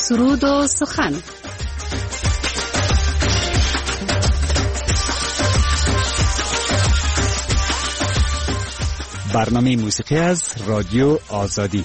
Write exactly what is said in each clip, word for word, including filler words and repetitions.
سرود و سخن. برنامه موسیقی از رادیو آزادی.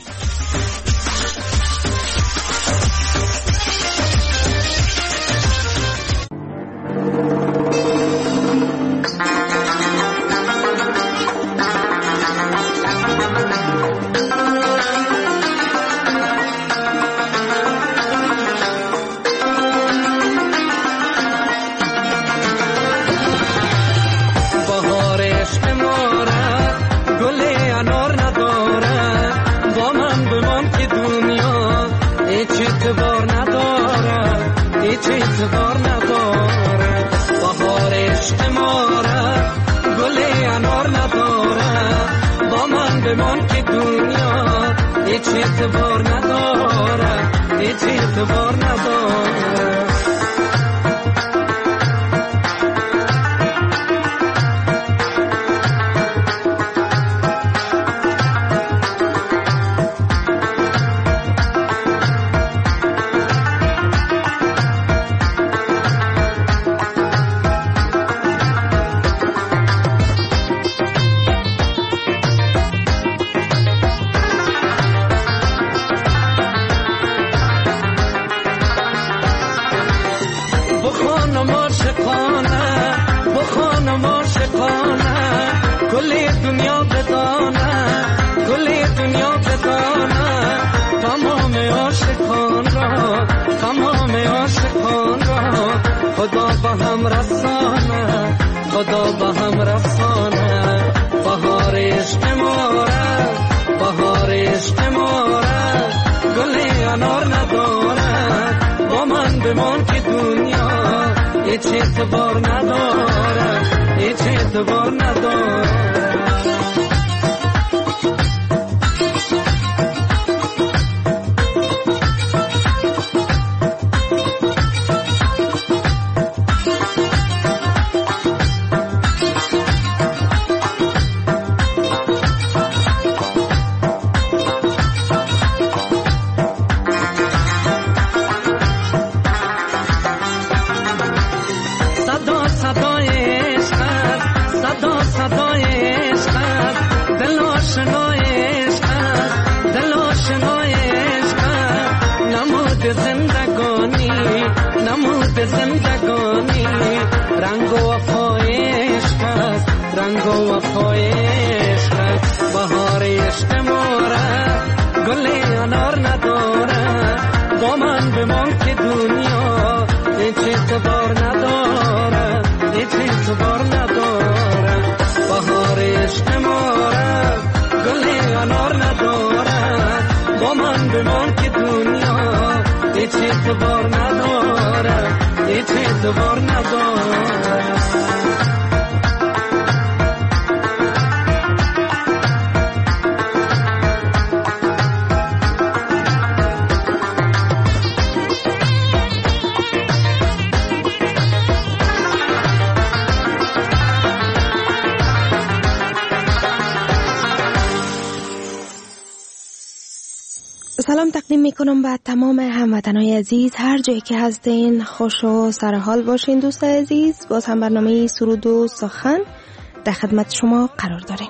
سلام تقدیم میکنم به تمام هموطنان عزیز، هر جایی که هستین خوش و سرحال باشین. دوست عزیز، باز هم برنامه سرود و سخن در خدمت شما قرار داریم.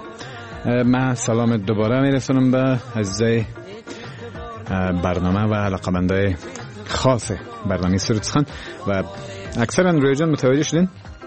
من سلام دوباره میرسونم به عزیزای برنامه و علاقمندای خاص برنامه سرود و سخن. و اکثرا روی جان متوجه شدین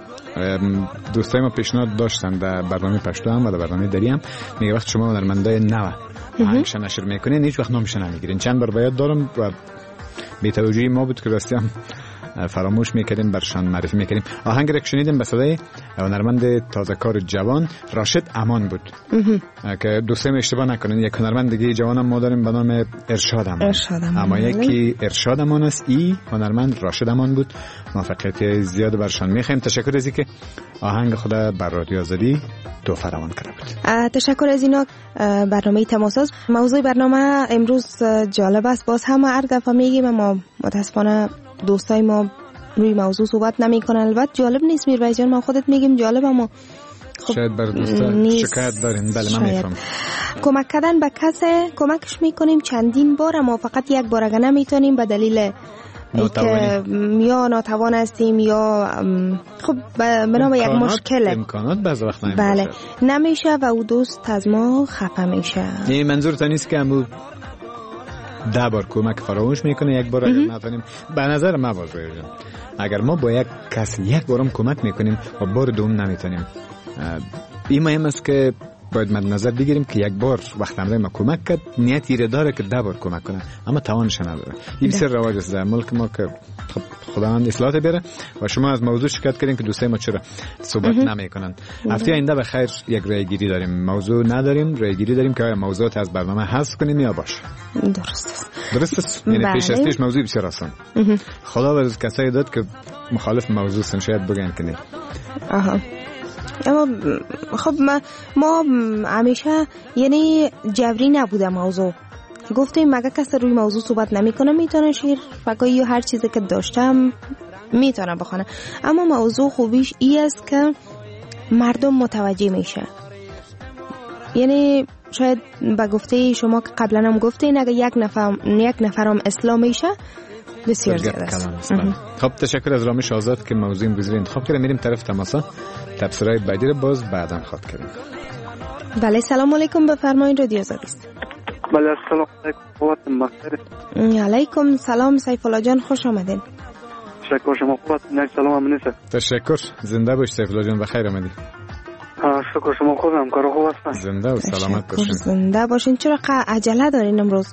دوستای ما پیشنهاد داشتن در برنامه پشتو هم و در برنامه دری هم، میگه وقت شما هنرمندای نو آهنگش نشر میکنین هیچ وقت نامش نمیگیرین. چند بار باید دارم و بی توجهی ما بود که راستی هم فراموش میکردیم برشان معرفی میکردیم. آهنگ را که شنیدیم به صدای هنرمند تازه کار جوان راشد امان بود که دوستان اشتباه نکنین، یک هنرمند دیگه جوان هم ما داریم به نام ارشاد امان. ارشاد امان. اما یکی ارشاد امان است، ای هنرمند راشد امان بود. موفقیت زیاد برشان میخوایم. تشکر از اینکه آهنگ خود بر رادیو آزادی تو فراوان کرده بود. تشکر از اینا. برنامه تماساز موضوع برنامه امروز جالب است. باز هم هر دفعه میگیم اما متاسفانه دوستای ما روی موضوع صحبت نمیکنن. البته جالب نیست میرویس جان، ما خودت میگیم جالب اما خب شاید بر دوستا شکایت دارین. بله من میفهم. کمک کردن به کسی کمکش میکنیم چندین بار، اما فقط یک بار اگه نمیتونیم به دلیل که یا ناتوان هستیم یا خب بنا به یک مشکل امکانات بعض وقت نمیشه. بله نمیشه و او دوست از ما خفه میشه. یعنی منظورتون نیست که امو ده بار کمک فراموش میکنه یک بار اگر نتونیم؟ به نظر من باز روی جان اگر ما با یک کسی یک بارم کمک میکنیم و بار دوم نمیتونیم، این مهم است که باید مد نظر بگیریم که یک بار وقت امروز ما کمک کرد نیت ایره داره که ده بار کمک کنه اما توانش نداره. این بسیار رواج است در ملک ما که خب خداوند اصلاحات بیاره. و شما از موضوع شکایت کردین که دوستای ما چرا صحبت نمیکنن. هفته آینده به خیر یک رای گیری داریم. موضوع نداریم، رای گیری داریم که آیا موضوعات از برنامه حذف کنیم یا باشه. درست است. درست است. یعنی پیش از پیش موضوع بسیار آسان. خدا به کسایی داد که مخالف موضوع سن شاید بگن که نه. آها. اما خب ما, ما همیشه یعنی جبری نبوده موضوع. گفتیم مگه کسی روی موضوع صحبت نمیکنه میتونه شیر فقط یا هر چیزی که داشتم میتونه بخونه. اما موضوع خوبیش ای است که مردم متوجه میشه. یعنی شاید با گفته شما که قبلا هم گفتین اگه یک نفر یک نفرم اسلام میشه بسیار زیاد است. خب تشکر از رامش آزاد که موضوع امروز رو انتخاب کردیم. میریم طرف تماسا. تبصره‌های بعدی رو باز بعداً خواهد کردیم. بله سلام علیکم، بفرمایید رادیو آزادیست. بله سلام علیکم. بخیر. علیکم سلام سیف الله جان، خوش آمدین. تشکر شما خوبت. نه سلام امنیت. تشکر. زنده باش سیف الله جان، بخیر آمدید. شکر شما خوبم، کار خوب هستن. زنده و سلامت باشین. زنده باشین. چرا عجله دارین امروز؟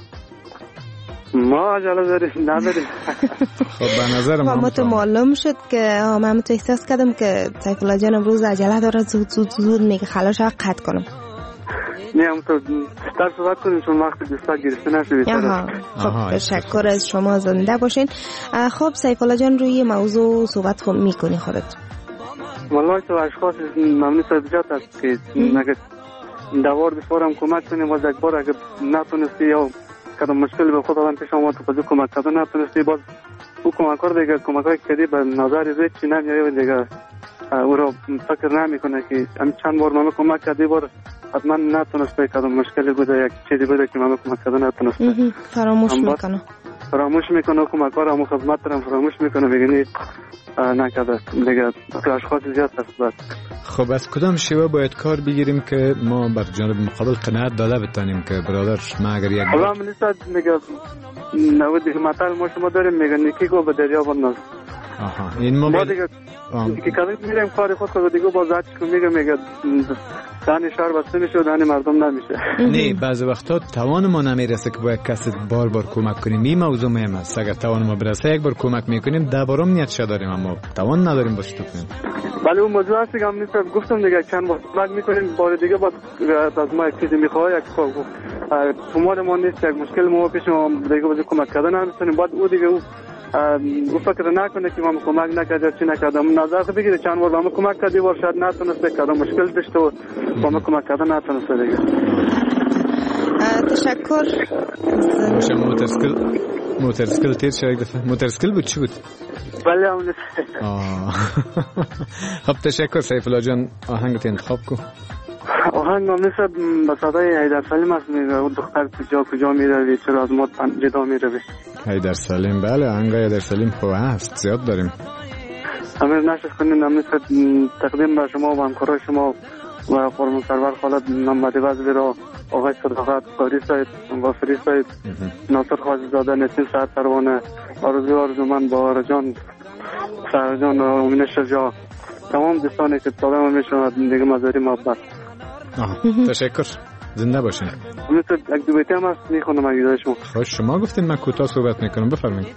ما عجله داریم نداریم. خب به نظر ما مت معلوم شد که من تو احساس کردم که سیف الله جان امروز عجله داره، زود زود زود میگه خلاص قطع کنم. نه هم تو استاد صحبت کنیم چون وقت دوستا گرفته نشه. آها خب تشکر از شما، زنده باشین. خب سیف الله جان روی موضوع صحبت خود میکنی خودت؟ والله تو اشخاص ممنون صدقات است که نگه دوار بفورم کمک کنیم و یک بار اگر نتونستی یا کدام مشکل به خودم پیش آمد تو خود کمک کردن نتونستی باز او کمکار دیگه کمکای کردی به نظر زید چی نمیاره دیگه او را فکر نمیکنه که هم چند بار من کمک کردی بار حتما نتونسته کدام مشکلی بوده یک چیزی بوده که من کمک کردن نتونسته فراموش میکنه فراموش میکنه کمکار هم خدمت هم فراموش میکنه بگنی نکرده دیگه تو اشخاص زیاد هست. بس خب از کدام شیوه باید کار بگیریم که ما بر جانب مقابل قناعت داده بتانیم که برادر ما اگر یک حالا من نیست میگه نو دیگه مثال ما شما داریم میگه نیکی گو به دریا بنداز. آها این ما, ما دیگه که کاری میریم کار خود رو دیگه باز اچ کو میگه میگه دانی شهر بسته میشه و دانی مردم نمیشه. نه بعضی وقتا توان ما نمیرسه که با یک کسی بار بار کمک کنیم. این موضوع مهم است. اگر توان ما برسه یک بار کمک میکنیم ده بارم نیت شد داریم اما توان نداریم باش تو کنیم. ولی اون موضوع است که هم نیست گفتم دیگه چند بار کمک میکنیم بار دیگه باز از ما یک چیزی میخواد یک شمار ما نیست یک مشکل ما پیش ما دیگه باز کمک کردن نمیتونیم بعد او دیگه او او فکر نکنه که ما کمک نکرده چی نکردم نظر بگیره چند بار ما کمک کردی بار شاید نتونسته کردم مشکل داشته و ما کمک کردن نتونسته دیگه. تشکر. باشه موترسکل موترسکل تیر شد یک دفعه. موترسکل بود چی بود؟ بله اون. خب تشکر سیف الله جان، آهنگت انتخاب کو. آهنگ مثل با صدای حیدر سلیم است میگه اون دختر کجا کجا میروی چرا از ما جدا میروی. حیدر سلیم بله آهنگ حیدر سلیم خوب هست زیاد داریم. امیر نشد کنین مثل تقدیم به شما و همکارای شما و قربان سرور خالد محمد وزیر را آقای صداقت قاری سید غافری سید ناصر خواجه زاده نسیم سعد پروانه آرزو آرزومند با جان سرجان و امین شجاع تمام دوستانی که صدام میشنوند دیگه مزاری محبت. تشکر. زنده باشین. مثل یک دو بیتی هم هست میخونم اگه شما. خوش شما گفتین من کوتاه صحبت میکنم بفرمایید.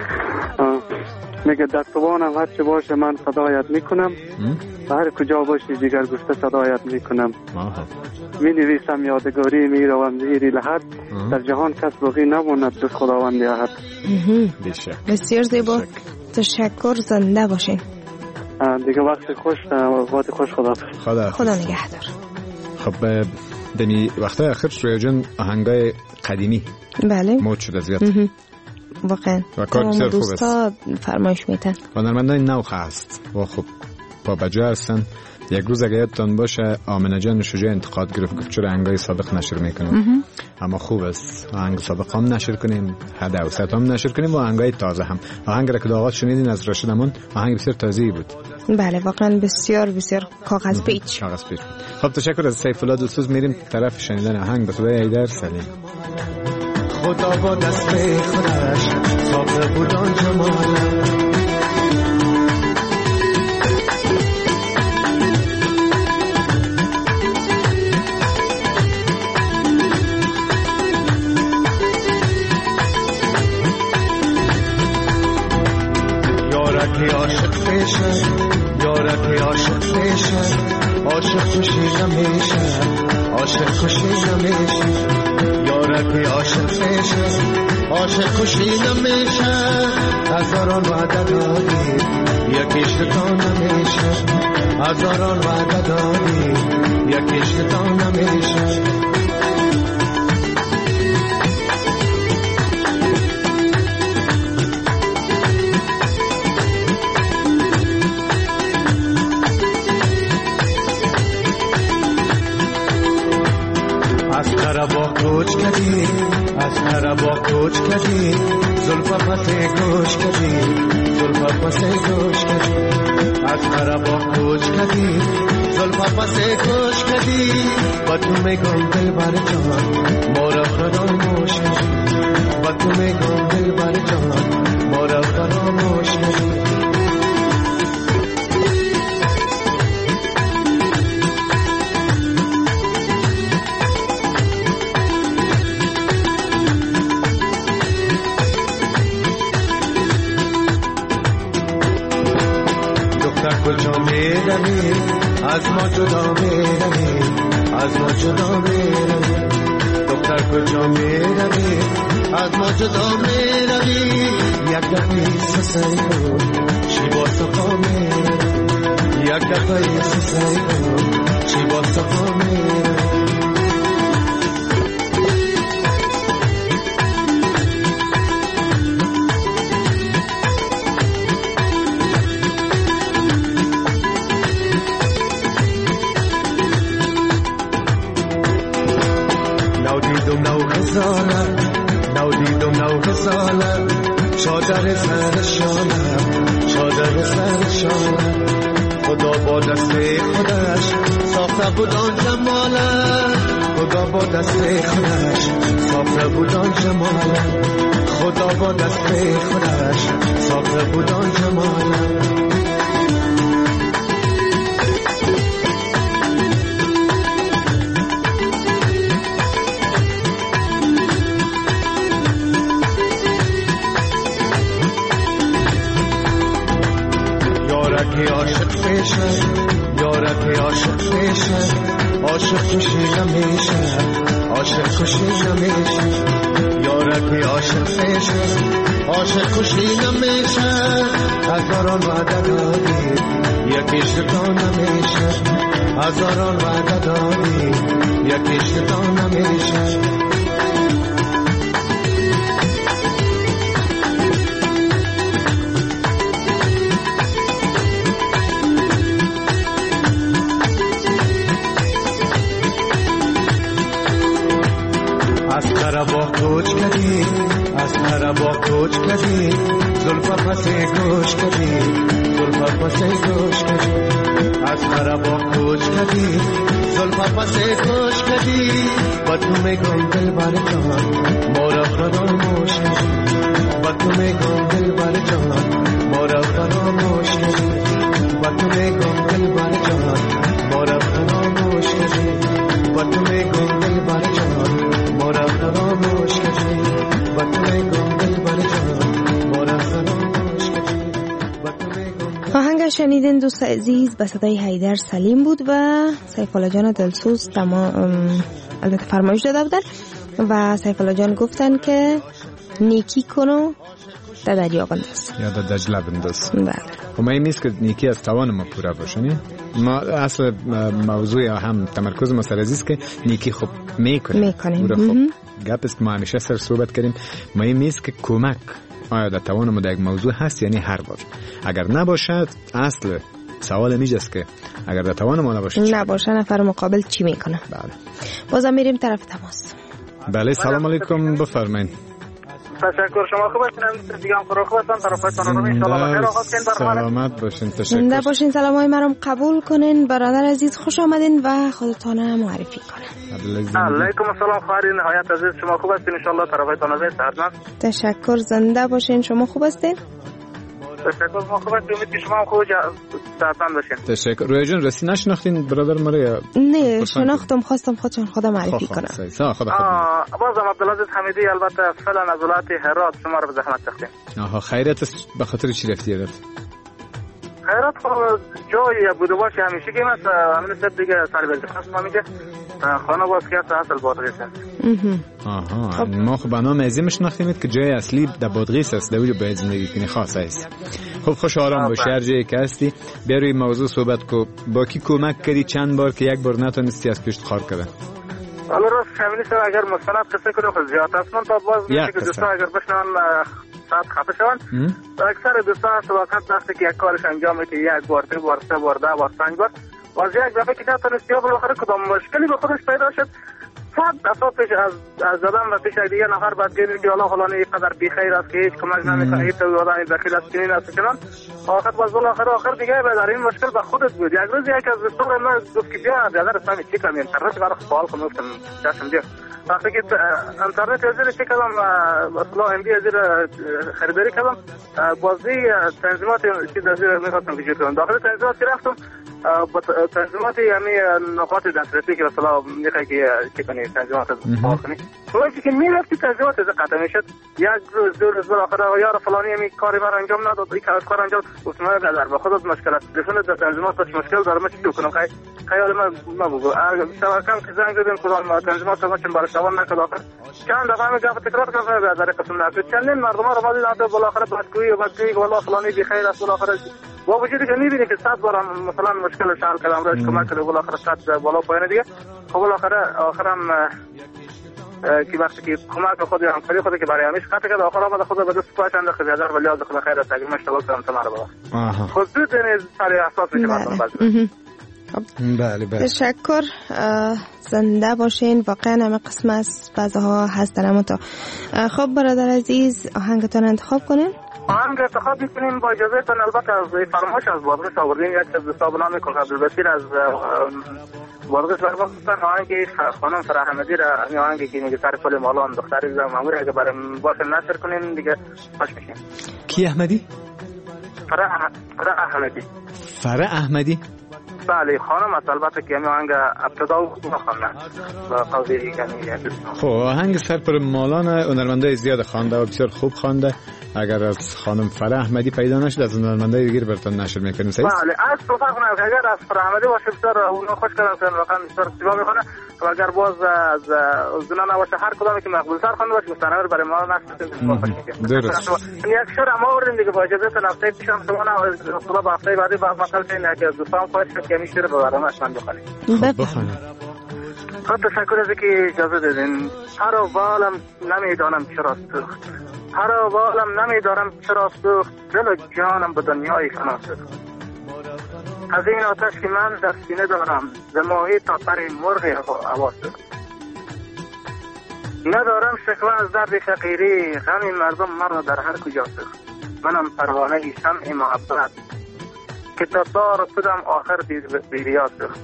میگه در توانم هر چه باشه من صدایت میکنم هر کجا باشی دیگر گفته صدایت میکنم می نویسم یادگاری میروم زیری لحد در جهان کس باقی نماند جز خداوند احد. بسیار زیبا. تشکر. زنده باشین. دیگه وقت خوش وقت خوش خدا خدا خدا نگهدار. خب دمی وقتای اخیر روی جان آهنگای قدیمی بله مود شده زیاد واقعا و کار بسیار خوب است. فرمایش میتن و هنرمندای نو هست و خب پابجا هستن. یک روز اگه یادتان باشه آمنه جان شجاع انتقاد گرفت گفت چرا آهنگای سابق نشر میکنیم. اما خوب است آهنگ سابق هم نشر کنیم، حد اوسط هم نشر کنیم و آهنگای تازه هم. آهنگ را که داغات شنیدین از راشد امون آهنگ بسیار تازه‌ای بود. بله واقعا بسیار بسیار کاغذ پیچ. کاغذ پیچ. خب تشکر از سیف الله دوستوز. میریم طرف شنیدن آهنگ به صدای حیدر سلیم. خدا با دست خودش ساخته بود آن جمال، یارکی عاشق بشه، یارکی عاشق بشه، عاشق خوشی نمیشه، عاشق خوشی نمیشه. یارکی عاشق بشه، عاشق خوشی نمیشه. هزاران وعده دادی یکیش تا نمیشه، هزاران وعده دادی یکیش تا نمیشه. از خرابا کوچ کردی، از خرابا کوچ کردی، زلفا پس گوش کردی، زلفا پس گوش کردی. از خرابا کوچ کردی، زلفا پس گوش کردی. با تو میگم دل بر جان مورا فراموش کردی، با تو میگم دل بر جان مورا فراموش کردی. کجا میروی از ما جدا میروی، از ما جدا میروی. دختر کجا میروی از ما جدا میروی. یک دفعه سسای کن چی با صفا میروی، یک دفعه سسای کن چی با صفا میروی. نو دیدم نو غزاله، چادر سر شانه، چادر سر شانه. خدا با دست خودش ساخته بود آن جماله، خدا با دست خودش ساخته بود آن جماله، خدا با دست خودش ساخته بود آن جماله. یارکی عاشق بشه، یارکی عاشق بشه، عاشق خوشی نمیشه، عاشق خوشی نمیشه. یارکی عاشق بشه، عاشق خوشی نمیشه. هزاران وعده دادی یکیش تا نمیشه، هزاران وعده دادی یکیش تا نمیشه. از خرابا کوچ کردی، از خرابا کوچ کردی، زلفا پس گوش کردی، زلفا پس گوش کردی. از خرابا کوچ کردی، زلفا پس گوش کردی. با تو میگم دل بر جان مورا فراموش کردی، با تو میگم دل بر جان مورا فراموش کردی، با تو میگم دل بر جان مورا فراموش کردی، با تو میگم دل بر جان مورا فراموش کردی، با تو میگم دل بر جان مورا فراموش کردی، با تو میگم. آهنگ شنیدین دوست عزیز به صدای حیدر سلیم بود و سیف الله جان دلسوز تمام البته فرمایش داده بودن و سیف الله جان گفتن که نیکی کنو در دریا بنداز یا در دجله بنداز. بله. و ما این نیست که نیکی از توان ما پورا باشه. ما اصل موضوع هم تمرکز ما سر عزیز که نیکی خب میکنیم میکنیم خب گپ است که ما همیشه سر صحبت کردیم. ما این نیست که کمک آیا در توان ما در یک موضوع هست یعنی هر بار اگر نباشد اصل سوال میجاست که اگر در توان ما نباشه نباشه نفر مقابل چی میکنه. بله بازم میریم طرف تماس. بله سلام علیکم بفرمایید. تشکر شما خوب هستین دیگه هم خوب هستن طرفتان رو ان شاء الله بخیر آغاز کنین برنامه. سلامت باشین. تشکر. زنده باشین. سلامای مرام قبول کنین. برادر عزیز خوش آمدین و خودتان معرفی کنین. علیکم السلام خواهر نهایت عزیز شما خوب هستین ان شاء الله طرفتان رو صحتمند. تشکر. زنده باشین. شما خوب هستین؟ تشکر. ما خوب هستیم. امید که شما هم خوب صحتمند باشین. تشکر. رویا جان رسی نشناختین برادر مرا یا نه شناختم خواستم خودتون خود معرفی کنم. صحیح خدا خدا. بازم عبدالعزیز حمیدی البته فعلا از ولایت هرات شما رو به زحمت تختیم. آها خیرت است به خاطر چی رفتی هرات؟ خیرات خب جایی بوده باشه همیشه که مثلا همین سب دیگه سر بلده خواستم همیشه خانه باز که هست اصل بادغیس هست. آها ما خب بنام ازی مشناختیمید که جای اصلی در بادغیس است دویدو باید زندگی کنی خاص است. خب خوش آرام باش هر جایی که هستی بیا روی موضوع صحبت کو. با کی کمک کردی چند بار که یک بار نتونستی از پیش خار کنه؟ حالا راست فامیلیست اگر مستند قصه کنه خود زیاد است من تا باز میشه که دوستا اگر بشنن ساعت خفه شون اکثر دوستا هست وقت وقتی که یک کارش انجام میده یک بار دو بار سه بار ده بار پنج بار باز یک دفعه که نتونستی یا بالاخره کدام مشکلی به خودش پیدا شد صد دفعه پیش از از زدن و پیش دیگه نفر بعد گیری که حالا فلانی اینقدر بیخیر است که هیچ کمک نمیکنه این تو آدم دخیل است چنین است چنان آخر باز بالاخره آخر دیگه به در این مشکل به خودت بود. یک روز یک از دوستان من گفت که بیا دیگر سامی چی کنم اینترنت برای سوال کنم گفتم چشم بیا وقتی که اینترنت از چی کردم اصلا ام بی از خریداری کردم بازی تنظیمات چیز از میخواستم که کنم داخل تنظیمات رفتم با تنظیمات یعنی نقاط دسترسی که اصلا میخوای که چی کنی تنظیمات فعال کنی وقتی که میرفتی تنظیمات از قطع میشد یک روز دو روز بالاخره یار فلانی می کاری بر انجام نداد این کار انجام گفتم ندار به خودت مشکل است دفعه در تنظیمات داشت مشکل داره من چی کنم خیلی خیال من ما بگو کم که زنگ زدیم کدام تنظیمات ما چون برای سوال نکرد آخر چند دفعه میگفت تکرار کردم به نظر قسم نکرد چندین مردم رو ما دیدم بالاخره بدگویی و بدگویی والله فلانی بخیر است بالاخره با وجودی که میبینی که صد بار مثلا مشکلش حل کردم راش کمک کرده بالاخره صد بالا پایین دیگه خب بالاخره آخرم که وقتی که کمک خود هم کاری خود که برای همیشه قطع کرد آخر آمد خود به دست پاش انداخت زیاده ولی از خود خیر است اگر مشتغل کنم تمام بابا خود زود یعنی سر اساس میشه مردم بعد بله بله تشکر. زنده باشین. واقعا همه قسم از بعضها هستن اما تا خب برادر عزیز آهنگتون انتخاب کنین. آهنگ انتخاب میکنیم با اجازه تان البته از فرمایش از بادغیس آوردیم یک از دوستا به نام عبدالبصیر از بادغیس برگفتن آهنگ خانم فرح احمدی را این آهنگی که میگه سر پل مالان دختری زن ماموری اگه برای باشه نشر کنیم دیگه خوش میشیم. کی احمدی؟ فرح فرح احمدی. فرح احمدی؟ بله خانم است البته که همین آهنگ ابتدا و خواندن و قضیه یعنی خب آهنگ سر پر مالان هنرمندای زیاد خوانده و بسیار خوب خوانده. اگر از خانم فرح احمدی پیدا نشد از هنرمندای دیگه براتون نشر میکنیم. صحیح بله از صحبت کنم اگر از فرح احمدی باشه بسیار اون خوش کردن واقعا بسیار زیبا میخونه و اگر باز از زنا نباشه هر کدومی که مقبول تر خوانده باشه مستند برای ما نشد. درست. یک شعر ما آوردیم دیگه با اجازه تن هفته پیشم شما نه خدا با هفته بعدی با مثلا که از دوستان خواهش که میشه به برنامه من بخونید. بخونید. خب تشکر از که اجازه دادین. هر بالم نمیدانم چرا سوخت هر بالم نمیدانم چرا سوخت دل و جانم به دنیای فنا سوخت از این آتش که من در سینه دارم ز ماهی تا پر مرغ هوا سوخت ندارم شکوه از درد فقیری غم مردم مرا در هر کجا سوخت منم پروانه شمع محبت که تا دار خودم آخر بیریا سوخت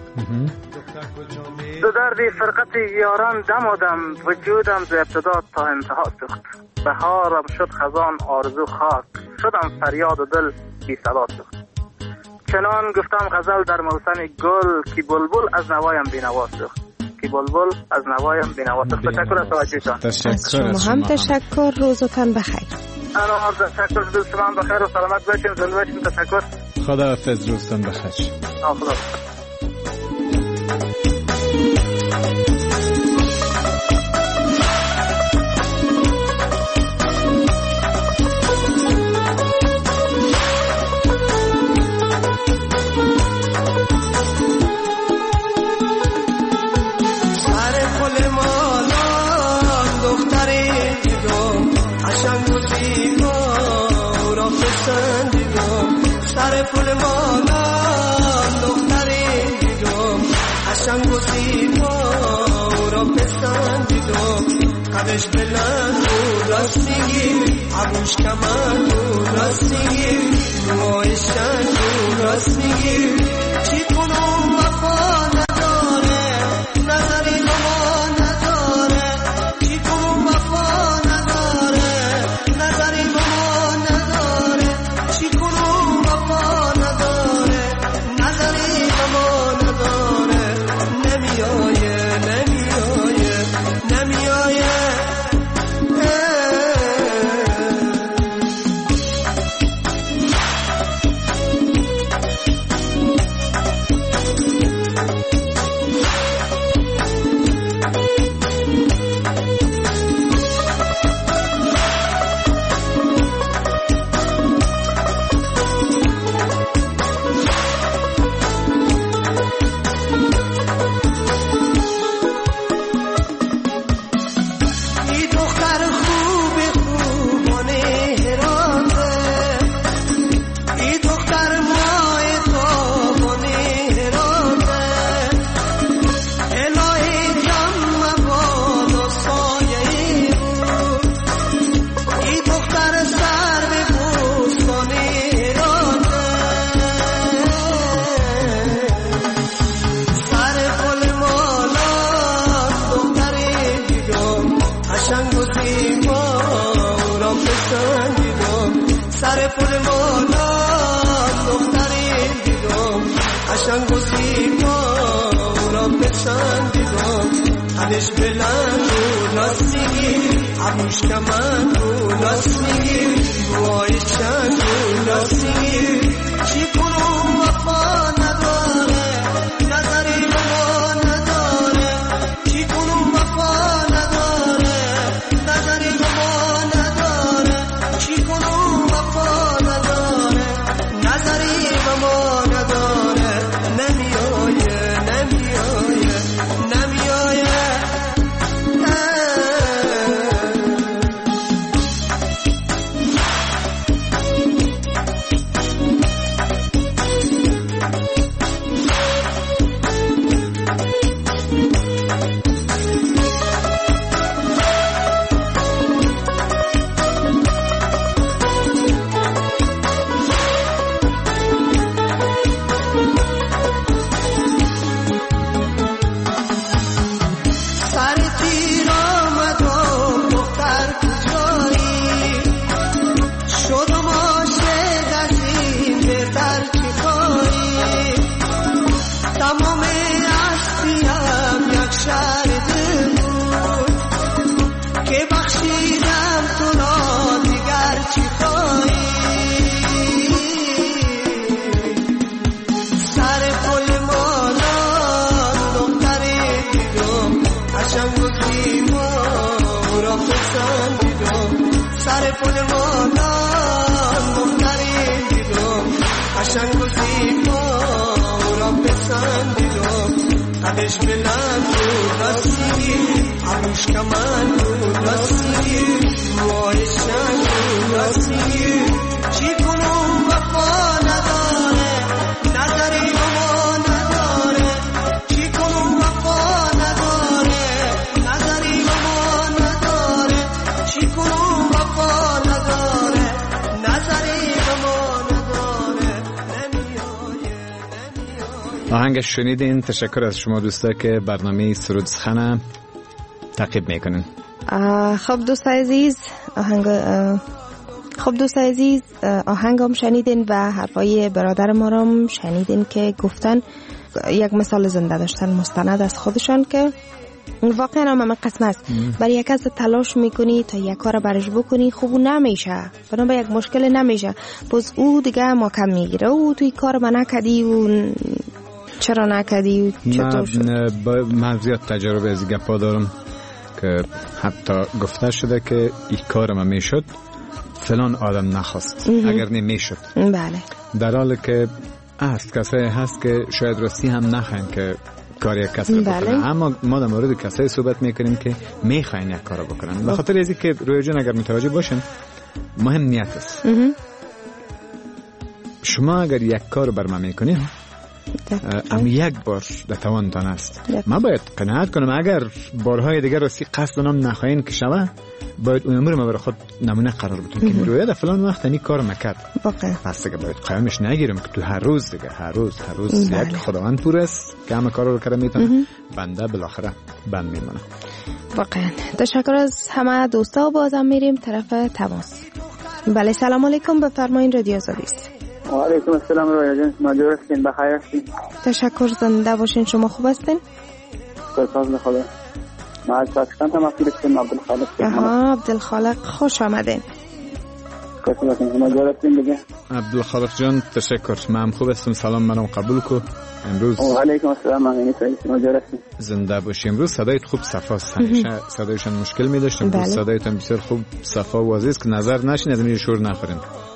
دو دردی فرقت یاران دمادم وجودم ز ابتدا تا انتها سوخت بهارم شد خزان آرزو خاک شدم فریاد و دل بی صدا سوخت چنان گفتم غزل در موسم گل کی بلبل از نوایم بینوا سوخت کی بلبل از نوایم بینوا سوخت. تشکر از توجهتان. تشکر. شما هم تشکر. روزتان بخیر. انا هم تشکر. روز شما هم بخیر و سلامت باشین. زنده باشین. تشکر. خداحافظ. روزتان بخیر. خدا. سر پل مالان دختری دیدم قشنگ و زیبا او را پسندیدم قدش بلند و راستگی ابروش کمند و راستگی موهاش شنگ و راستگی چی کنم وفا نداره نظری با ما نداره چی کنم وفا نداره نظری با ما نداره چی کنم وفا نداره نظری با ما نداره نمیایه نمیایه نمیایه سر پل مالان دختری دیدم قشنگ و زیبا او را پسندیدم قدش بلند و راستگی ابروش کمند و راستگی موهاش شنگ و راستگی چی کنم وفا نداره نظری به ما نداره چی کنم وفا نداره نظری به ما نداره چی کنم وفا نداره نظری به ما نداره نمیایه نمیایه نمیایه سر پل مالان دختری دیدم قشنگ و زیبا او را پسندیدم قدش بلند و راستگی ابروش کمند و راستگی موهاش شنگ و راستگی چی کنم وفا نداره نظری به ما نداره چی کنم وفا نداره نظری به ما نداره چی کنم وفا نداره نظری به ما نداره نمیایه نمیایه. آهنگش شنیدین. تشکر از شما دوستا که برنامه سرود سخن تعقیب میکنین. خب دوست عزیز آهنگ خب دوست عزیز آهنگم شنیدین و حرفای برادر ما رو شنیدین که گفتن یک مثال زنده داشتن مستند از خودشان که واقعا هم قسم است. برای یک کس تلاش میکنی تا یک کار برش بکنی خوب نمیشه، بنا به یک مشکل نمیشه، باز او دیگه ما کم میگیره او توی کار ما نکدی و چرا نکدی و چطور شد. من زیاد تجربه از گپا دارم که حتی گفته شده که این کار ما میشد فلان آدم نخواست اگر نمیشد. بله. در حالی که است کسایی هست که شاید راستی هم نخواین که کار یک کس رو بکنن، اما ما در مورد کسایی صحبت میکنیم که میخواین یک کار رو بکنن. به خاطر ازی که روی جان اگر متوجه باشن مهم نیت است. شما اگر یک کار بر من میکنید ام یک بار در توانتان است. ما باید قناعت کنم اگر بارهای دیگر راستی قصد نام نخواهین که شوه باید اون امور ما برای خود نمونه قرار بتون که رویه در فلان وقت این کار مکرد واقعا پس دیگه باید قیامش نگیرم که تو هر روز دیگه هر روز هر روز یک خداوند پور است که همه کار رو کرده میتونه بنده بالاخره بند میمونه. واقعا تشکر از همه دوستا. بازم میریم طرف تماس. بله سلام علیکم، بفرمایید رادیو آزادی است. و علیکم السلام رویا جان، ماجور هستین؟ بخیر هستین؟ تشکر، زنده باشین. شما خوب هستین؟ سپاس خدا. ما از پاکستان تماس گرفتیم. عبدالخالق. آها عبدالخالق، خوش آمدین. سپاس ماجور هستین دیگه. عبدالخالق جان تشکر، من خوب هستم. سلام منم قبول کو. امروز و علیکم السلام، من ماجور هستم. زنده باشی. امروز صدایت خوب صفاست. همیشه صدایشان مشکل می داشتم. امروز صدایتان بسیار خوب صفا و واضح است که نظر نشین از این شور نخورین.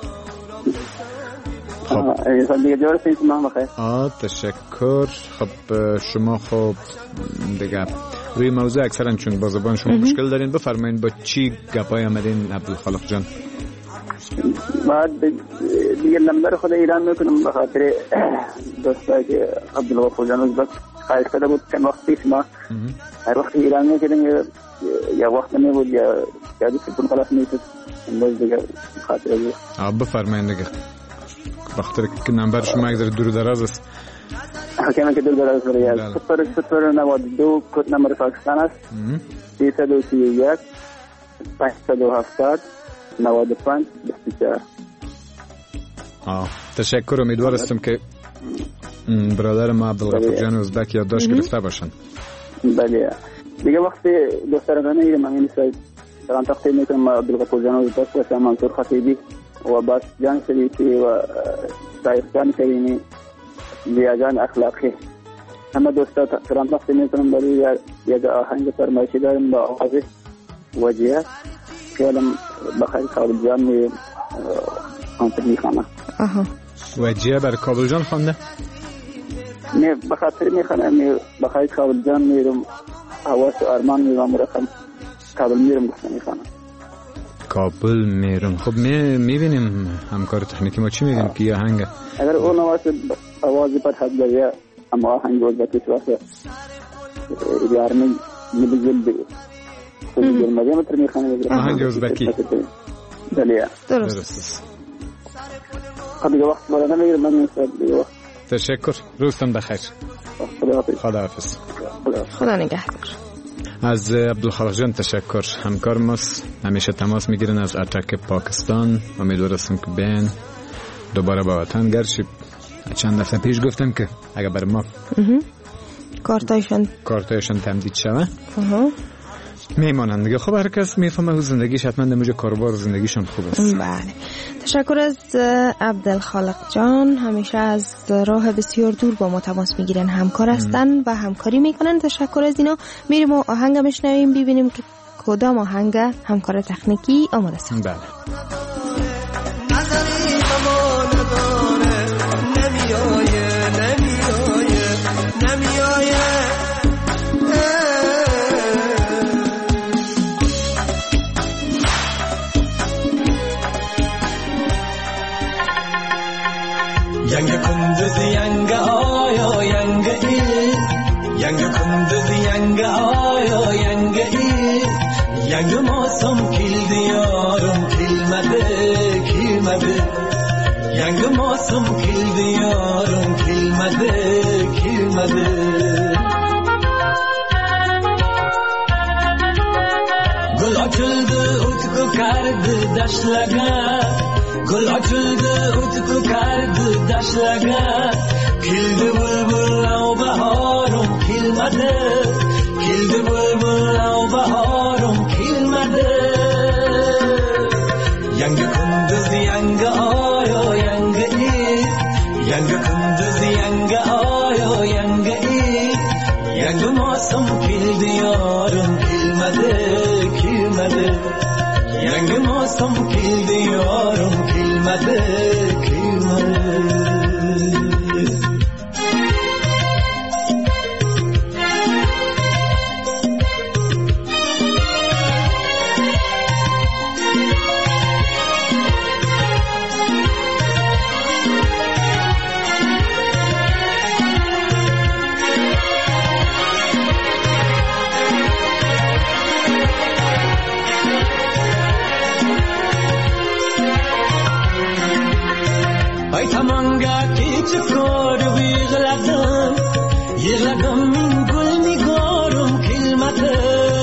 خب دیگه جور هستین؟ شما بخیر. آه تشکر. خب شما خب دیگه روی موضوع اکثرا چون با زبان شما مشکل دارین بفرمایید با چی گپای آمدین عبدالخالق جان؟ بعد دیگه نمبر خود ایران میکنم بخاطر دوستایی که عبدالغفور جان ازبک خواهش کرده بود که وقت پیش ما هر وقت ایران میکردیم یا وقت نمیبود یا یادی سپون خلاص میشد. امروز دیگه خاطر دیگه آه بفرمایید دیگه بخاطر که نمبر شما اگر دور دراز است. حکیمه که دور دراز است. صفر صفر نود دو کد نمبر پاکستان است. سیصد و سی و یک پانصد و هفتاد نود و پنج بیست و چهار. آه تشکر. امیدوار هستم که برادر ما عبدالغفور جان ازبک یادداشت گرفته باشن. بله دیگه وقتی دوستان میرم من این سایت الان تقدیم میکنم عبدالغفور جان ازبک و منصور خطیبی و باس جان شریفی و سایف جان کریمی لیا جان اخلاقی همه دوستا الان تقدیم میکنم برای یک آهنگ فرمایشی دارم با آواز وجیه خیالم بخیر کابل جان می آنتر میخوانه. آها وجیه بر کابل جان خوانده؟ نه بخاطر میخوانه می بخیر کابل جان میرم حواس و ارمان میرم رقم کابل میرم گفتم میخوانه کابل میرم. خب می میبینیم همکار تکنیکی ما چی میگن که آهنگ اگر اون آواز آوازی پر حد داره اما آهنگ ازبکی واسه یار می میبزل آهنگ ازبکی. بله درست. خب دیگه وقت بالا نمیگیرم من میستاد دیگه وقت. تشکر. روزتان بخیر. خدا حافظ. خدا نگهدار. از عبدالخالق جان تشکر. همکار ماست، همیشه تماس میگیرن از اتاک پاکستان. امیدوار هستم که بین دوباره با وطن گرچه چند دفعه پیش گفتم که اگر بر ما کارتایشان کارتایشان تمدید شوه میمانند دیگه. خب هر کس میفهمه زندگیش حتما نمیشه کاروبار زندگیشون خوب است. بله تشکر از عبدالخالق جان. همیشه از راه بسیار دور با ما تماس میگیرن، همکار هستن و همکاری میکنن. تشکر از اینا. میریم و آهنگ میشنویم ببینیم که کدام آهنگ همکار تکنیکی آماده است. بله Yanga kunduzi yanga oyo yanga is Yanga kunduzi yanga oyo yanga is Yanga mosam kildi yarum kilmadi kilmadi Yanga mosam kildi yarum kilmadi kilmadi Gul ochildi utku kardi dashlaga Gul ochildi utku kardi dashlaga Kildi bulbul av bahorum kilmadi Kildi bulbul av bahorum kilmadi Yangi kunduz yangi oyo yangi is Yangi kunduz yangi oyo yangi is Yangi mosam kildi yorum kilmadi kilmadi Yangi mosam kildi yorum kilmadi kilmadi Ay tamanga kiç kor yığladım Yığladım min gül nigorum kilmadı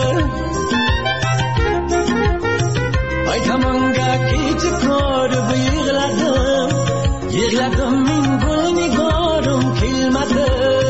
Ay tamanga kiç kor yığladım Yığladım min gül nigorum kilmadı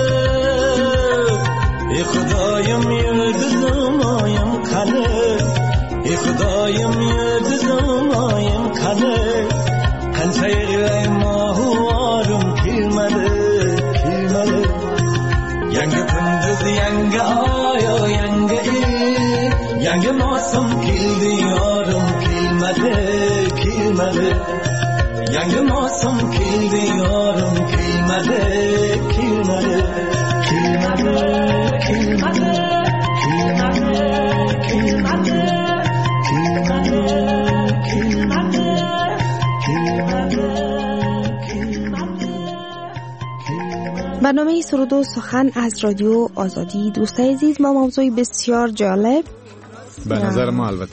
Ey Xudayım yıldızım ayım kalır Ey Xudayım yıldızım ayım kalır Kancha yığlay mahuarım kilmadı kilmadı Yangi kunduz yangi ayo yangi il Yangi mosam kildi yorum kilmadı kilmadı Yangi mosam kildi yorum kilmadı kilmadı Kilmadı kilmadı kilmadı kilmadı kilmadı kilmadı برنامه سرود و سخن از رادیو آزادی. دوستای عزیز، ما موضوعی بسیار جالب به نظر ما البته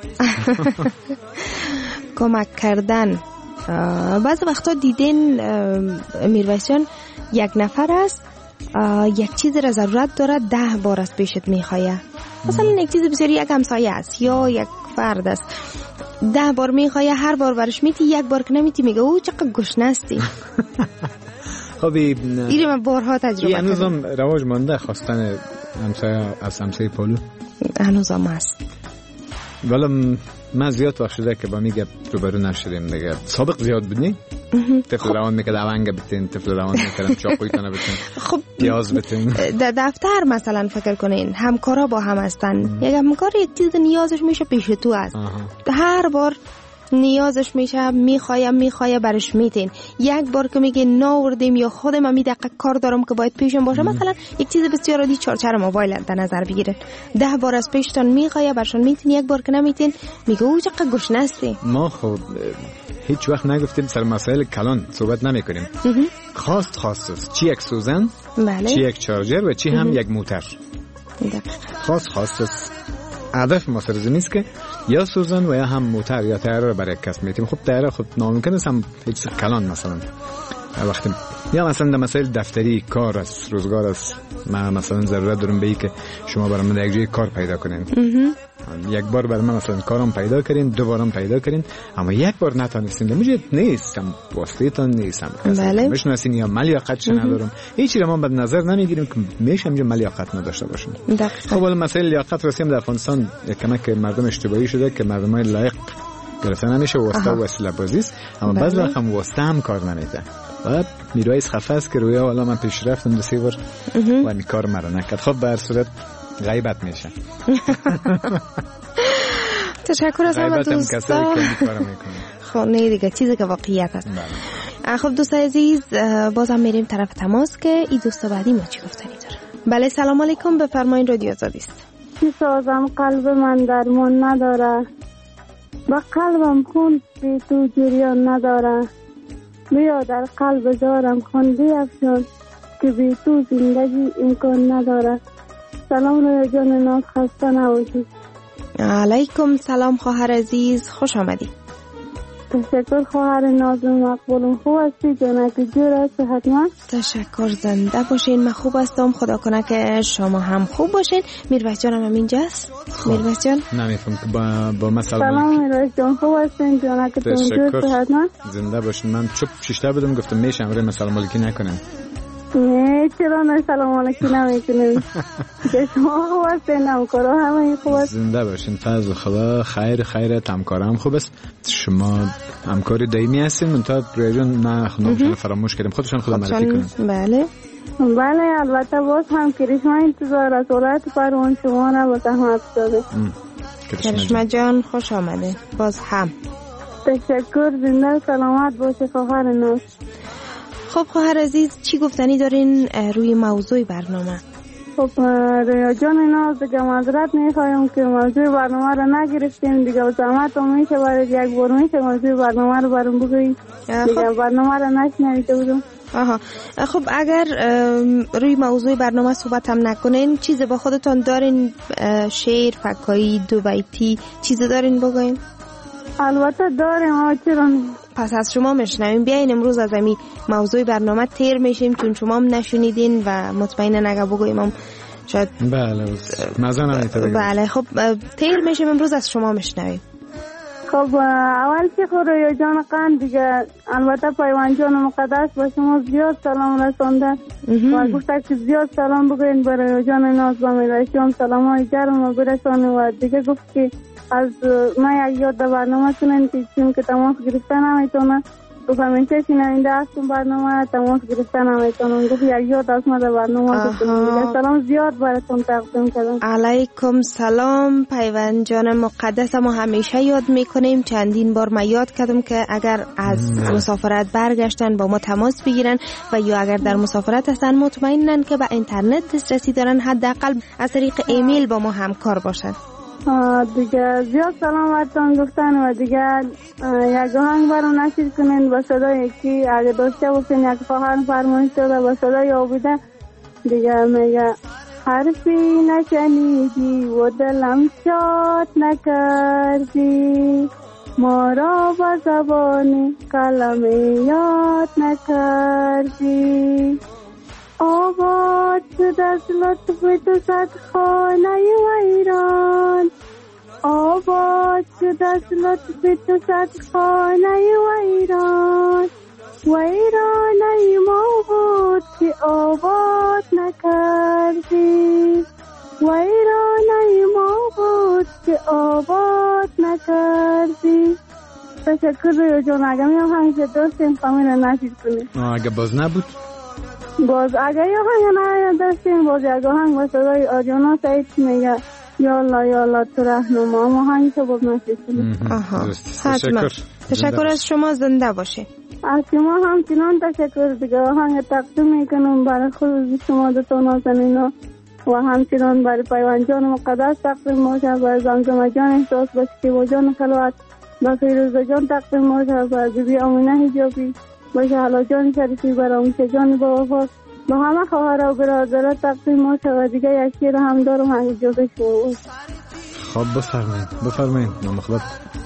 کمک کردن. بعضی وقتا دیدین میرویس جان یک نفر است یک چیز را ضرورت داره ده بار از پیشت میخواه. مثلا یک چیز بسیار یک همسایه است یا یک فرد است ده بار میخواه، هر بار برش میتی یک بار که نمیتی میگه او چقدر گشنه استی. خب اینو من بارها تجربه کردم. هنوزم رواج مانده خواستن همسایه از همسایه پولو هنوزم هست. ولی من زیاد وقت شده که با میگه روبرو نشدیم دیگه. سابق زیاد بودنی؟ طفل روان میکرد اونگه بتین، طفل روان میکردم چاقوی کنه بتین، خب پیاز بتین. در دفتر مثلا فکر کنین همکارا با هم هستن، یک همکار یک چیز نیازش میشه پیش تو است، هر بار نیازش میشه میخوایم میخواه برش میتین. یک بار که میگه ناوردیم یا خودم هم دقیقه کار دارم که باید پیشم باشه، مثلا یک چیز بسیار عادی چارچر موبایل در نظر بگیرین، ده بار از پیشتان میخواه برشان میتین، یک بار که نمیتین میگه او چقدر گشنه هستی. ما خب هیچ وقت نگفتیم سر مسائل کلان صحبت نمی کنیم. خواست خواست است، چی یک سوزن، بله. چی یک چارجر و چی هم یک موتر. خواست خواست است. هدف ما سر زمین است که یا سوزن و یا هم موتر یا تیاره رو برای کس میتیم. خب تیاره خب ناممکن است هم هیچ کلان مثلا وقتی یا مثلا در مسائل دفتری کار است، روزگار است، ما مثلا ضرورت دارم به ای که شما برای من یک جای کار پیدا کنین. یک بار برای من مثلا کارم پیدا کردین، دو بارم پیدا کردین، اما یک بار نتونستین، نمیشه نیستم واسطتون نیستم. بله. میشناسین یا ملیاقتش ندارم. هیچی رو ما به نظر نمیگیریم که میشه اینجا ملیاقت نداشته باشیم. خب ولی مسائل لیاقت رسیم در افغانستان کمک مردم اشتباهی شده که مردمای لایق گرفتن نمیشه، واسطه و وسیله بازی است، اما بعضی وقت هم واسطه هم کار نمیده. بعد میرویس خفه است که رویا والا من پیش رفتم دو سه بار و این کار مرا نکرد. خب به هر صورت غیبت میشه. تشکر از همه دوستا. خب نه دیگه چیزی که واقعیت است. خب دوستای عزیز بازم میریم طرف تماس که این دوستا بعدی ما چی گفتنی داره. بله سلام علیکم، بفرمایید رادیو آزادی است. سازم قلب من درمان نداره، با قلبم خون بی تو جریان نداره، بیا در قلب زارم خون بیفشان که بی تو زندگی امکان نداره. سلام رویا جان ناز، خسته نباشید. علیکم سلام خواهر عزیز، خوش آمدی. تشکر خواهر ناز مقبولم، خوب هستی؟ جانت جور است؟ صحتمند؟ تشکر، زنده باشین. من خوب هستم، خدا کنه که شما هم خوب باشین. میرویس جان هم اینجاست. میرویس جان نمیفهم که با با مثلا سلام میرویس جان، خوب هستین؟ جانت جور صحتمند؟ زنده باشین. من چوب شیشته بودم گفتم میشم روی سلام علیکی نکنم. نه چرا نه سلام علیکی نمیکنیم که شما خوب هستین، همکارا همه خوب هست؟ زنده باشین. فضل خدا خیر خیر، همکارا هم خوب است. شما همکاری دائمی هستین، منتها پروژه نه خودمون فراموش کردیم، خودشون خدا معرفی کنن. بله بله البته باز هم کرشما انتظار از ولایت پروان شما را با زحمت داده. کرشما جان خوش آمده باز هم. تشکر، زنده سلامت باشه خواهر ناز. خب خواهر عزیز چی گفتنی دارین روی موضوع برنامه؟ خب رویا جان ناز دیگه معذرت میخوایم که موضوع برنامه رو نگرفتیم دیگه، زحمت هم میشه برای یک بار میشه موضوع برنامه رو برام بگویید دیگه. برنامه رو نشنویده بودم. آها خب اگر روی موضوع برنامه صحبت هم نکنین، چیز با خودتان دارین؟ شعر، فکایی، دو بیتی چیز دارین بگوین؟ البته داریم آه چرا. پس از شما میشنویم. بیاین امروز از امی موضوع برنامه تیر میشیم چون شما هم نشنیدین و مطمئنا اگه بگویم هم شاید بله مزه نمیتونه. بله خب تیر میشیم امروز از شما میشنویم. خب اول که خود رویا جان قند دیگه البته پیوان جان مقدس با شما زیاد سلام رسانده و گفته که زیاد سلام بگوین برای رویا جان ناز با میرشی هم سلام های گرم و برسانه و دیگه گفت که از ما یک یاد برنامه کنین که چیم که تماس گرفتن نمیتونه گفت همیشه شنونده هستم برنامه تماس گرفتن نمیتونم گفت یک یاد از ما در برنامه کنین. سلام زیاد براتون تقدیم کردم. علیکم سلام پیوند جان مقدس. ما همیشه یاد میکنیم. چندین بار ما یاد کردم که اگر از مسافرت برگشتن با ما تماس بگیرن و یا اگر در مسافرت هستن مطمئنن که به اینترنت دسترسی دارن حداقل از طریق ایمیل با ما همکار باشن. دیگه زیاد سلام براتون گفتن و دیگه یک آهنگ برام نشید کنین با صدای که اگه داشته باشین یک خواهر فرمایش داده با صدای آبیده دیگه میگه حرفی نشنیدی و دلم شاد نکردی ما را با زبان کلم یاد نکردی آباد شد از لطف تو صد خانه ویران آباد شد از لطف تو صد خانه ویران ویرانه ما بود که آباد نکردی ویرانه ما بود که آباد نکردی. تشکر رویا جان. اگه می آهنگ داشتیم کامل نشید کنیم. اگه باز نبود باز اگه یا هنگ نه داشتیم باز یک آهنگ با صدای آریانا سعید میگه یالا یالا تو رهنما ما هنگ تو باز نشید کنیم. حتما. تشکر از شما. زنده باشه. از شما همچنان تشکر. دیگه آهنگ تقدیم میکنم برای خود شما دو تا نازنینا و همچنان برای پیوان جان مقدس تقدیم باشه برای زمزمه جان احساس با شکیبا جان خلوت با فیروزه جان تقدیم باشه برای بیبی آمینه حجابی باشه حالا جان شریفی برای امیشه جان با وفا با همه خواهر و برادرها تقدیم باشه و دیگه یک شیر هم دارم هم اجازه شما. خب بفرمایید بفرمایید نامخلط.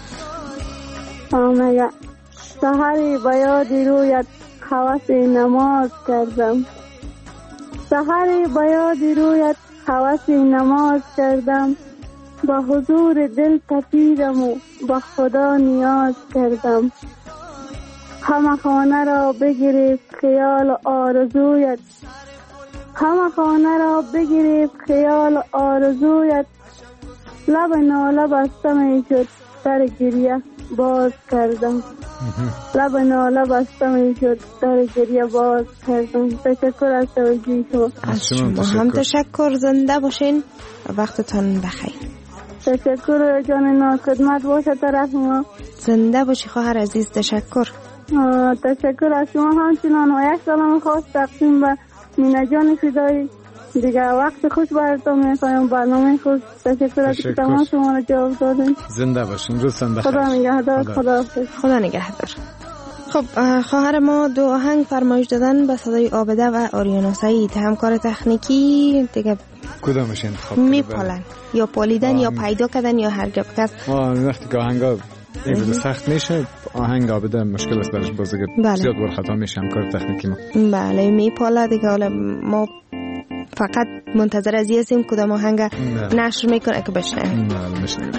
آمگه سحری با یادی رویت حوث نماز کردم سحری با یادی رویت حوث نماز کردم با حضور دل تپیدم و با خدا نیاز کردم همه خانه را بگرفت خیال آرزویت همه خانه را بگرفت خیال آرزویت لب ناله بسته می شد در گریه باز کردم لب ناله بسته می شد در گریه باز کردم. تشکر از توجه شما. از شما هم تشکر. زنده باشین و وقتتان بخیر. تشکر جان نا خدمت باشه طرف ما. زنده باشی خواهر عزیز. تشکر. تشکر از شما همچنان و یک سلام خاص تقدیم به مینا جان فدایی. دیگه وقت خوش براتون میخوایم برنامه خوش. تشکر از که تمام شما رو جواب دادین. زنده باشین. روزتون بخیر. خدا نگهدار. خدا خدا نگهدار. خب خواهر ما دو آهنگ فرمایش دادن به صدای آبده و آریانا سعید. همکار تکنیکی دیگه کدامش انتخاب میپالن یا پالیدن یا پیدا کردن یا هر کس. وقتی که آهنگا این سخت میشه آهنگ آبده مشکل است درش بازه بله. زیاد بر خطا میشه همکار تکنیکی ما. بله میپاله دیگه. حالا ما فقط منتظر از یه هستیم کدام آهنگ نشر میکنه که بشنویم. بله بشنویم.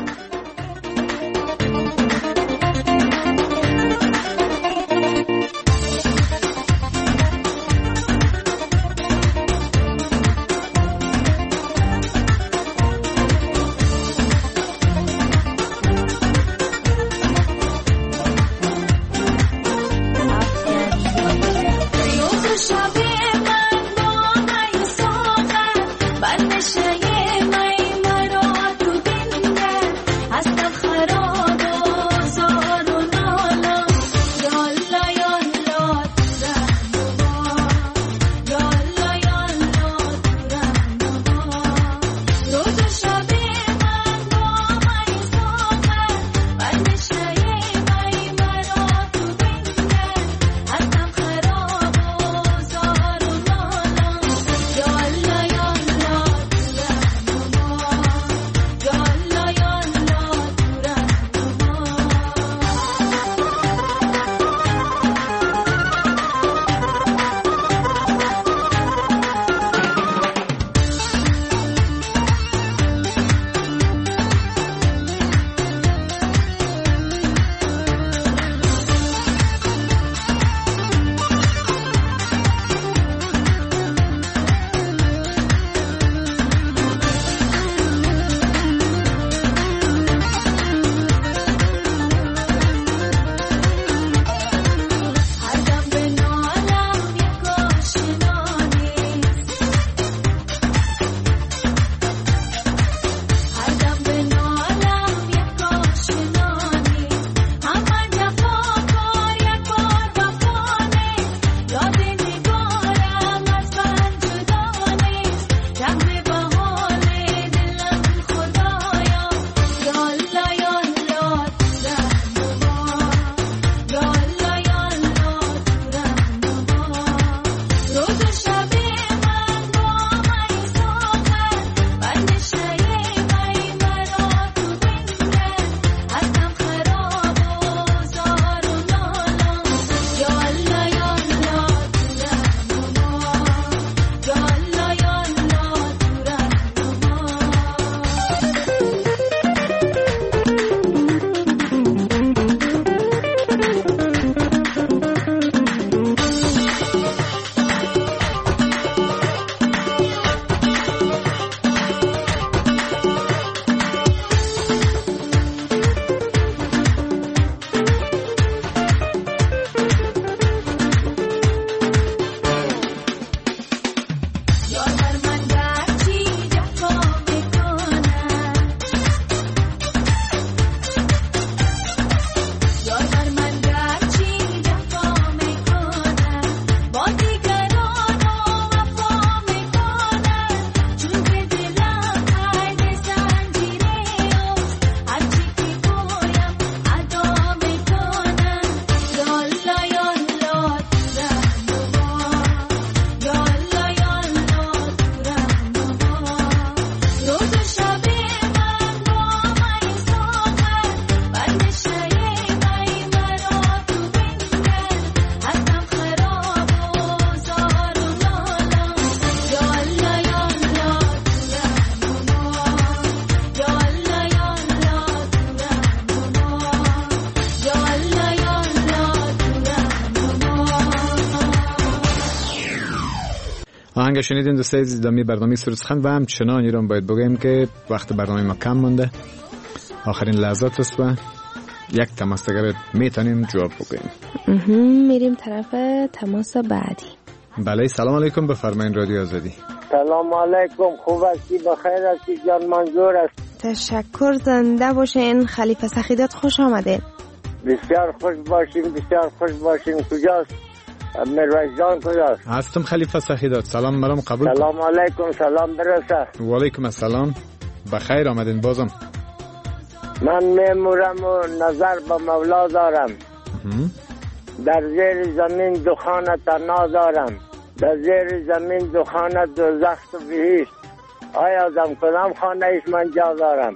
آهنگ شنیدین دوستای عزیز دامی برنامه سرودسخن و همچنان ایران باید بگیم که وقت برنامه ما کم مونده، آخرین لحظات است و یک تماس دیگر میتونیم جواب بگیم. میریم طرف تماس بعدی. بله سلام علیکم، بفرمایید رادیو آزادی. سلام علیکم، خوب هستی؟ بخیر هستی جان؟ منظور است. تشکر، زنده باشین. خلیفه سخیدات خوش آمدین. بسیار خوش باشین، بسیار خوش باشین. کجاست؟ مرویز جان کجاست؟ هستم خلیفه سخیدات. سلام مرام قبول. سلام علیکم، سلام برسه. و علیکم السلام، بخیر آمدین بازم. من میمورم و نظر با مولا دارم. در زیر زمین دخان تنها دارم، در زیر زمین دخان دوزخ و بهشت. آیا دم کدام خانه ایش من جا دارم؟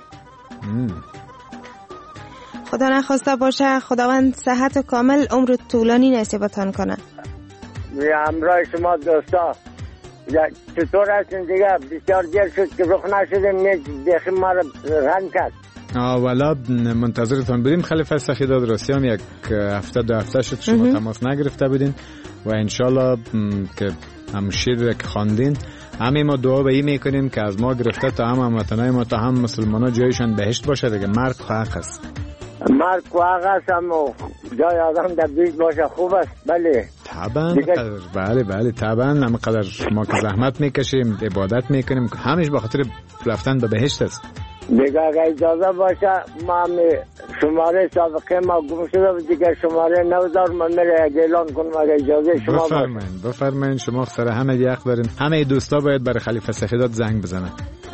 خدا نخواسته باشه خداوند صحت و کامل عمر طولانی نصیبتان کنه. همراه شما دوستا چطور هستین دیگه؟ بسیار دیر شد که رخ نشدیم، دیخی ما رو رنگ کرد. اولا منتظرتان بودیم خلیفه سخیدات، راستی هم یک هفته دو هفته شد شما تماس نگرفته بودین و انشالله که هم شیر که خواندین همه ما دعا به این میکنیم که از ما گرفته تا هم هموطنای ما تا هم مسلمان ها جایشان بهشت باشه دیگه. مرگ و حق است، مرگ و حق است، اما جای آدم در بهشت باشه خوب است. بله طبعا، بله بله طبعا. همه قدر ما که زحمت میکشیم عبادت میکنیم همیشه به خاطر رفتن به بهشت است دیگه. اگه اجازه باشه ما شماره سابقه ما گم شده بود دیگه، شماره نوزار من میره اعلان کنم اگه اجازه شما بفرمایین. بفرمایین شما سر همه یک دارین، همه دوستا باید برای خلیفه سخیدات زنگ بزنن.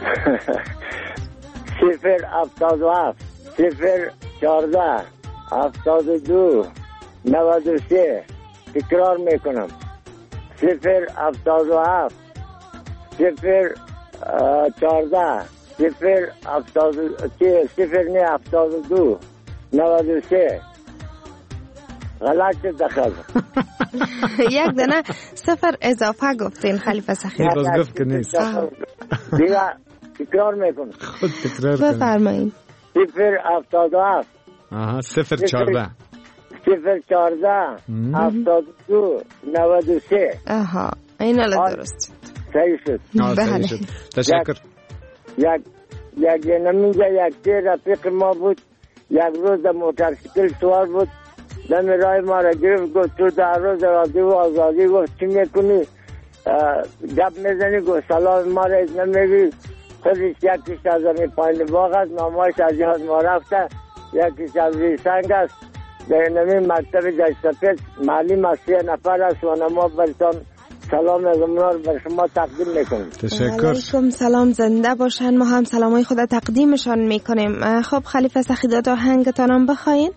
صفر هفتاد و هفت صفر چارده هفتاد و دو نود و سه. تکرار میکنم صفر هفتاد و هفت صفر چارده صفر هفتاد صفر نه هفتاد و دو نود و سه. غلط شد دخل. یک دنه صفر اضافه گفتین خلیفه سخیدات. باز گفت که نیست. دیگه تکرار میکنم. خود تکرار کنید. بفرمایید. صفر هفتاد و هفت آها صفر چارده صفر چارده هفتاد و دو نود و سه. آها این الان درست صحیح شد. بله تشکر. یک یک نمیگه یک تیر رفیق ما بود، یک روز موتورسیکل سوار بود، دم رای ما را گرفت گفت تو در روز رادیو آزادی گفت چی میکنی؟ گپ میزنی؟ گفت سلام ما را از نمیگی؟ خودش یکیش از همی پایین باغ است، نامایش از یاد ما رفته، یکیش از ریسنگ است. در نمی مکتب جشتپت معلم از سه نفر است و نما برتان سلام ازمونار بر شما تقدیم میکنیم. تشکر. علیکم سلام، زنده باشن. ما هم سلامای خود تقدیمشان میکنیم. خب خلیفه سخیدات آهنگتان هم بخواین؟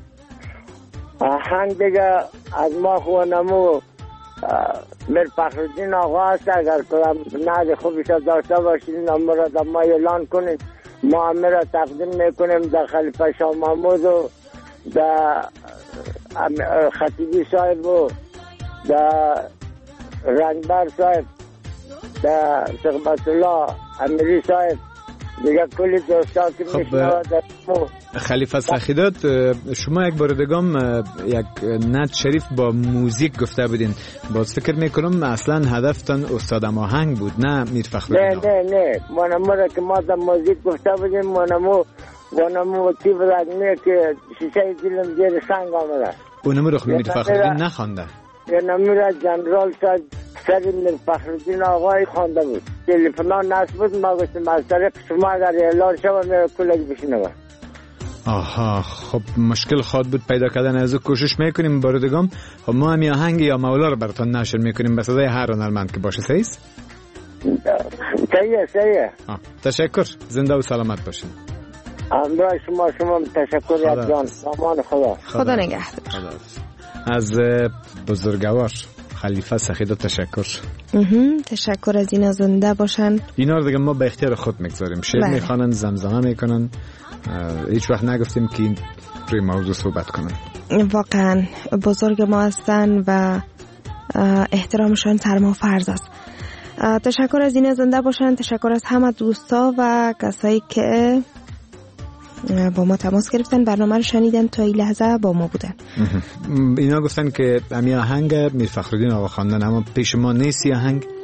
آهنگ دیگه از ما خوانمو میر فخرالدین آقا هست، اگر کنم نهد خوبش داشته باشید نمو را در ما اعلان کنید، ما همه را تقدیم میکنیم. در خلیفه شاه محمود و در خطیبی صاحب و در رنگبر صاحب، در شیخ الله امیری صاحب، دیگه کلی دوستا که خب میشنوه در مو. خلیفه سخیدات شما یک بار دگم یک نعت شریف با موزیک گفته بودین، باز فکر میکنم اصلا هدفتان استاد آهنگ بود نه میر فخرالدین؟ نه نه نه مانمو را که ما در موزیک گفته بودیم مانمو مانمو تی بودنیه که شیشه دیلم زیر سنگ آمده. اونمو رو میر فخرالدین نخوانده؟ یه نمیره جنرال شد سر میر فخرالدین آقای خوانده بود. تلفنا نصب بود، ما گفتیم از طریق شما اگر اعلان شد میره کلک بشنوه. آها خب مشکل خواد بود پیدا کردن، از کوشش میکنیم باردگام. خب ما هم آهنگ یا مولا رو براتون نشر میکنیم به صدای هر هنرمند که باشه. صحیح است؟ صحیح صحیح. تشکر، زنده و سلامت باشین. همراه شما شما تشکر یک جان. امان خدا. خدا نگهدار. از بزرگوار خلیفه سخیدات تشکر. تشکر از اینا، زنده باشن. اینا رو دیگه ما به اختیار خود میگذاریم، شعر میخوانن، زمزمه میکنن، هیچ وقت نگفتیم که این روی موضوع صحبت کنن. واقعا بزرگ ما هستن و احترامشان سر ما فرض است. تشکر از اینا، زنده باشن. تشکر از همه دوستا و کسایی که با ما تماس گرفتن، برنامه رو شنیدن، تا این لحظه با ما بودن. اینا گفتن که امی آهنگ میر فخرالدین آقا خواندن، اما پیش ما نیست آهنگ.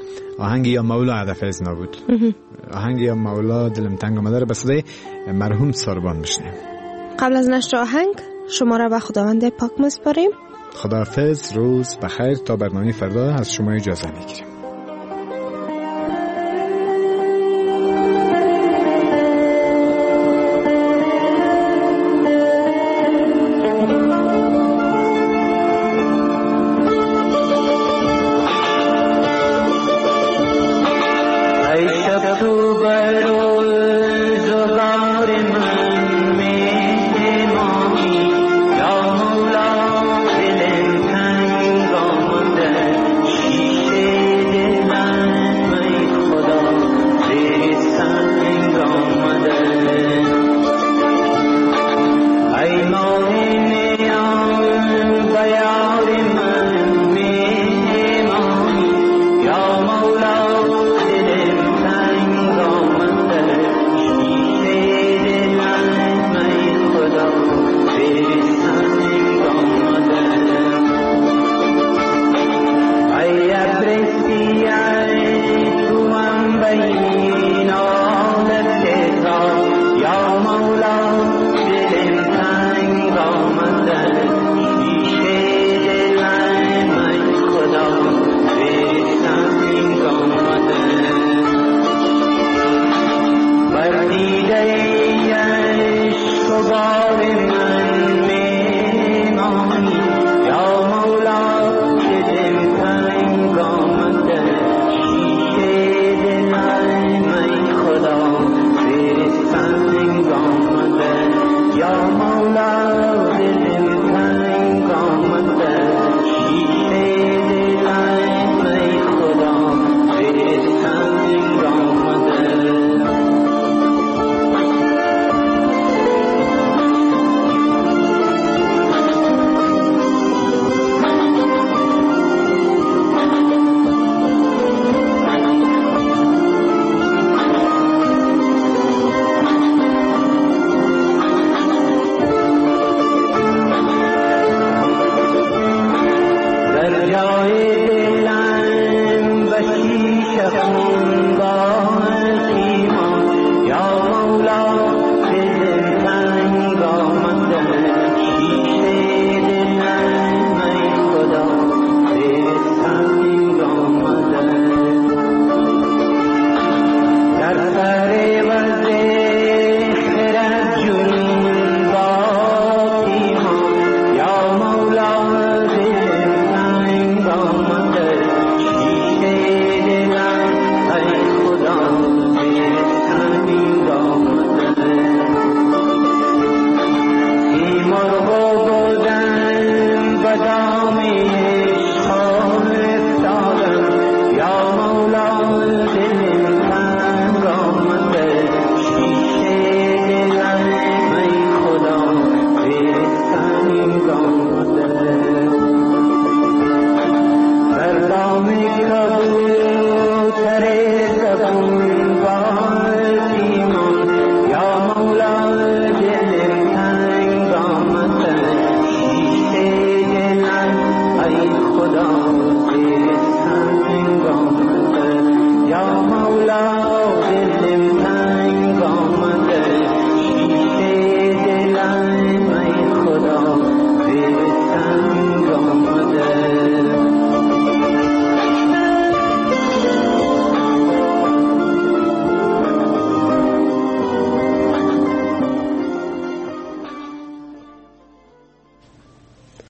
آهنگ یا مولا هدف از نبود. آهنگ یا مولا دلم تنگ آمده رو به صدای مرحوم ساربان بشنیم. قبل از نشر آهنگ شما را به خداوند پاک میسپاریم. خداحافظ، روز بخیر. تا برنامه فردا از شما اجازه میگیریم.